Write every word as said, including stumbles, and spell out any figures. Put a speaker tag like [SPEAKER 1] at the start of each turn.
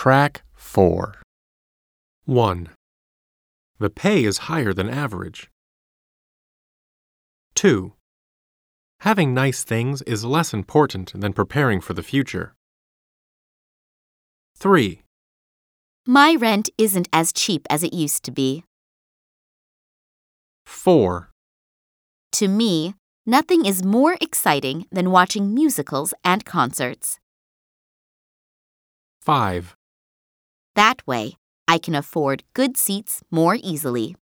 [SPEAKER 1] Track four. one. The pay is higher than average. two. Having nice things is less important than preparing for the future. three.
[SPEAKER 2] My rent isn't as cheap as it used to be.
[SPEAKER 1] four.
[SPEAKER 2] To me, nothing is more exciting than watching musicals and concerts.
[SPEAKER 1] five.
[SPEAKER 2] That way, I can afford good seats more easily.